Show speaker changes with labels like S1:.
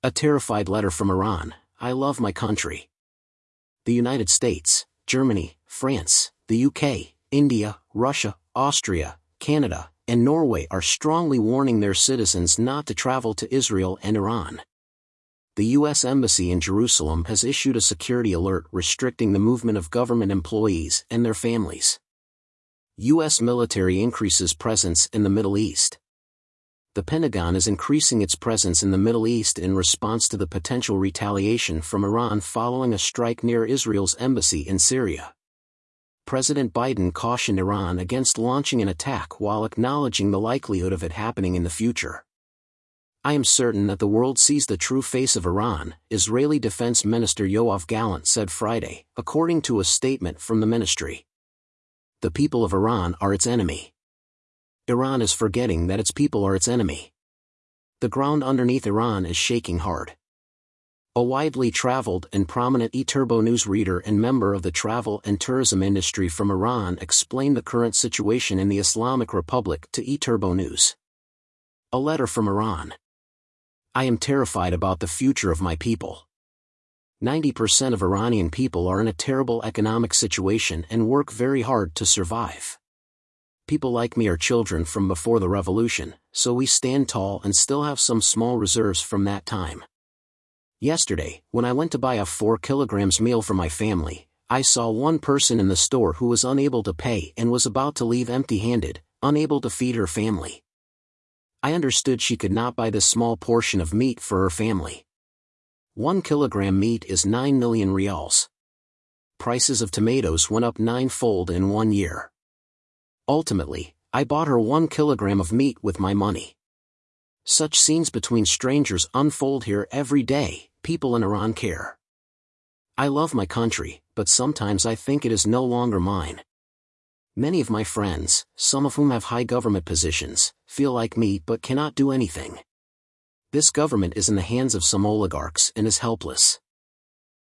S1: A terrified letter from Iran. I love my country. The United States, Germany, France, the UK, India, Russia, Austria, Canada, and Norway are strongly warning their citizens not to travel to Israel and Iran. The U.S. Embassy in Jerusalem has issued a security alert restricting the movement of government employees and their families. U.S. military increases presence in the Middle East. The Pentagon is increasing its presence in the Middle East in response to the potential retaliation from Iran following a strike near Israel's embassy in Syria. President Biden cautioned Iran against launching an attack while acknowledging the likelihood of it happening in the future. I am certain that the world sees the true face of Iran, Israeli Defense Minister Yoav Gallant said Friday, according to a statement from the ministry. The people of Iran are its enemy. Iran is forgetting that its people are its enemy. The ground underneath Iran is shaking hard. A widely traveled and prominent eTurbo News reader and member of the travel and tourism industry from Iran explained the current situation in the Islamic Republic to eTurbo News. A letter from Iran. I am terrified about the future of my people. 90% of Iranian people are in a terrible economic situation and work very hard to survive. People like me are children from before the revolution, so we stand tall and still have some small reserves from that time. Yesterday, when I went to buy a 4 kilograms meal for my family, I saw one person in the store who was unable to pay and was about to leave empty-handed, unable to feed her family. I understood she could not buy this small portion of meat for her family. 1 kilogram meat is 9 million rials. Prices of tomatoes went up 9-fold in 1 year. Ultimately, I bought her 1 kilogram of meat with my money. Such scenes between strangers unfold here every day. People in Iran care. I love my country, but sometimes I think it is no longer mine. Many of my friends, some of whom have high government positions, feel like me but cannot do anything. This government is in the hands of some oligarchs and is helpless.